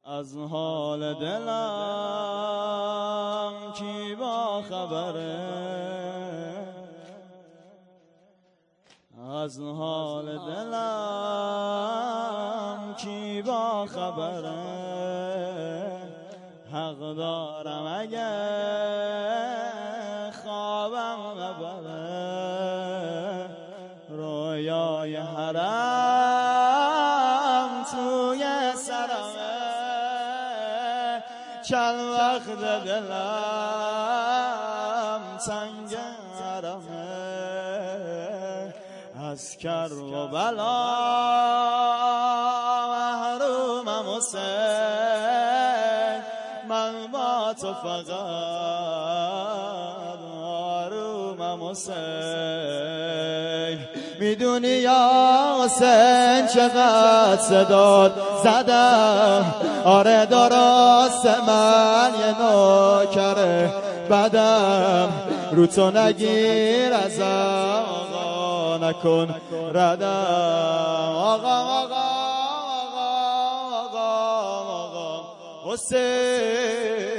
از حال دلم کی با خبره، از حال دلم کی با خبره. حق دارم اگه خوابم نبره، رویای حرم توی سرمه. چند وقت دلم تنگ حرمه، از کر و بلا محرومم حسین. من با تو فقط آرومم حسین. میدونی یا حسین چقدر صدات زدم، آره درست من یه نوکر بدم. رو تو نگیر ازم آقا نکن ردم. آقا حسین